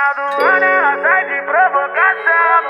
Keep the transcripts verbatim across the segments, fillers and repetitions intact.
final do ano ela sai de provocação.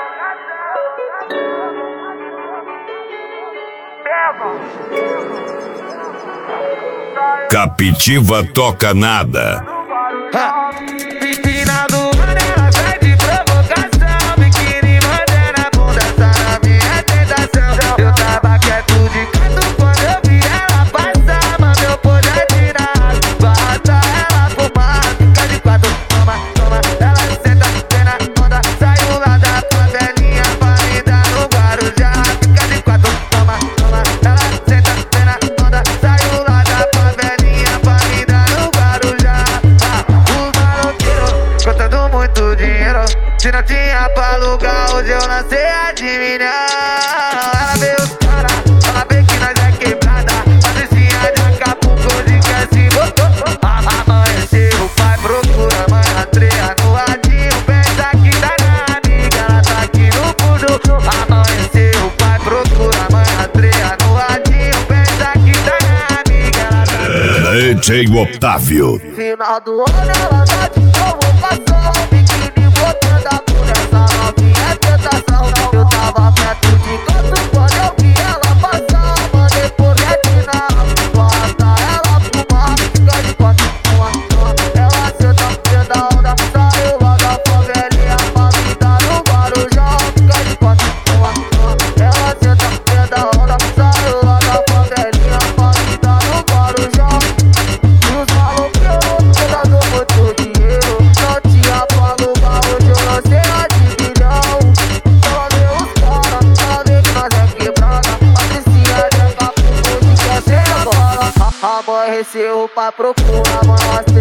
Pega. Captiva toca nada. Final do ano ela sai de provocação. Biquíni mantendo a bunda, tá na minha tentação. Eu tava quieto de canto quando eu vi ela passar. Mandei eu poder tirar, bata ela fumar. Fica de quatro, toma, toma. Ela senta, vem na onda. Saiu lá da favelinha pra me dar no Guarujá. Fica de quatro, toma, toma. Ela senta, vem na onda. Saiu lá da favelinha pra me dar no Guarujá. Os maloqueiros contando muito dinheiro. Se não tinha pra alugar, hoje eu lancei a de milhão. Ela veio os cara, fala bem que nós é quebrada. Patricinha de Acapulco, de que se botou. Amanheceu, o pai procura a mãe rastreia no radinho. Pensa que tá na amiga, ela tá aqui no fundo. Amanheceu, o pai procura a mãe rastreia no radinho. Pensa que tá na amiga, ela tá aqui no D J Otávio. final do ano ela tá de provocação. Biquíni botando a bunda, essa novinha é tentação. Eu tava perto de canto quando eu vi ela passar. Mandei porrete na bota ela fumar. Fica de quatro, uma, uma. Ela senta, vem da onda. Saiu lá da favelinha pra me dar no Guarujá. Fica de quatro, uma, uma. Ela senta, vem da onda. Saiu lá da favelinha pra me dar no Guarujá. Os maloqueiros contando muito dinheiro. Não tinha pra alugar, hoje eu lancei a de milhão. Ela veio os cara, ela vê que nós é quebrada. Patricinha de Acapulco, de que é ser agora. Amanheceu, o pai procura, mas